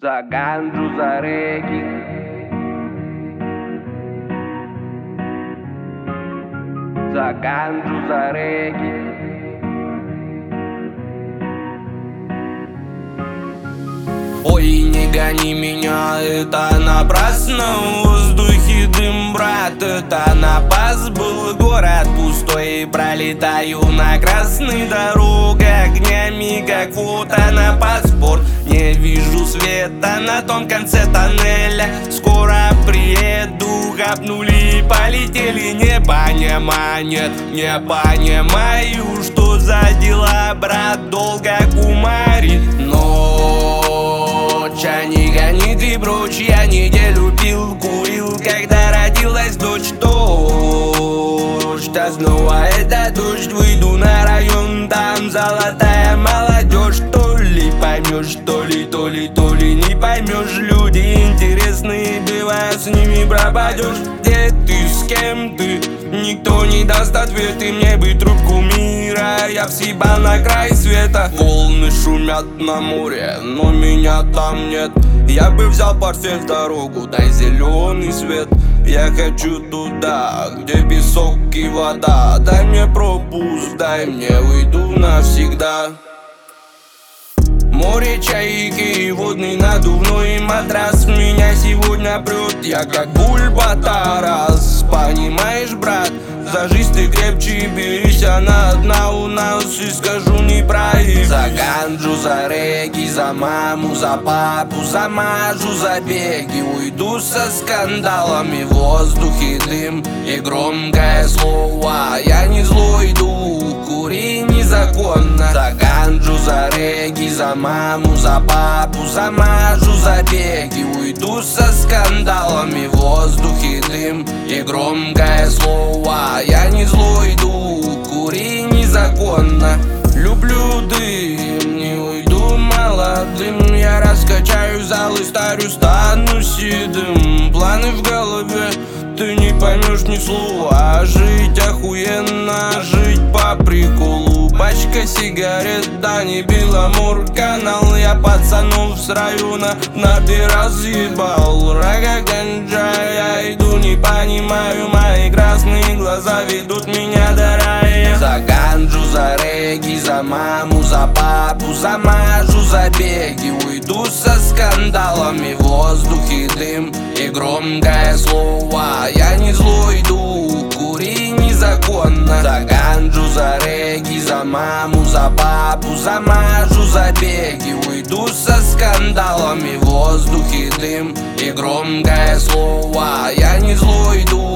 За ганджу, за регги. За ганджу, за регги. Ой, не гони меня, это напрасно. В воздухе дым, брат, это напас. Был город пустой, пролетаю на красной дороге огнями, как фото на паспорт. Не вижу света на том конце тоннеля. Скоро приеду, хапнули и полетели. Не понимаю, нет, не понимаю, что за дела, брат, долго кумарит. Ночь, а не гони ты прочь, я неделю пил, курил, когда родилась дочь. Дождь, а снова это дождь, выйду на район, там золотая молодежь. То ли поймешь, то ли не поймешь. Люди интересные, бывает, с ними пропадешь. Где ты, с кем ты? Никто не даст ответы, мне бы трубку мира, я всебал на край света. Волны шумят на море, но меня там нет. Я бы взял портфель в дорогу, дай зеленый свет. Я хочу туда, где песок и вода. Дай мне пропуск, дай мне, уйду навсегда. Море, чайки, водный надувной матрас. Меня сегодня прет, я как бульба-тарас. Понимаешь, брат, за жизнь ты крепче берись, она одна у нас, и скажу не проиграешь. За ганджу, за регги, за маму, за папу, замажу забеги. Уйду со скандалами, в воздухе дым и громкое слово. Я не злой дух, кури незаконно. За ганджу, за регги, за маму, за папу, замажу забеги. Уйду со скандалами, в воздухе дым и громкое слово. Я не злой дух, кури незаконно. Люблю дым, не уйду молодым. Я раскачаю зал и старю, стану седым. Планы в голове, ты не поймешь ни слова. Жить охуенно, жить по приколу. Пачка сигарет, да не Беломор-канал. Я пацанов с района нарды разъебал. Рага, ганджа, я иду, не понимаю. Мои красные глаза ведут меня до рая. За ганджу, за регги, за маму, за папу, замажу забеги. Уйду со скандалами, в воздухе дым и громкое слово. Я не злой дух, кури незаконно. За ганджу, за регги, за маму, за папу, замажу забеги. Уйду со скандалами, в воздухе дым и громкое слово. Я не злой дух,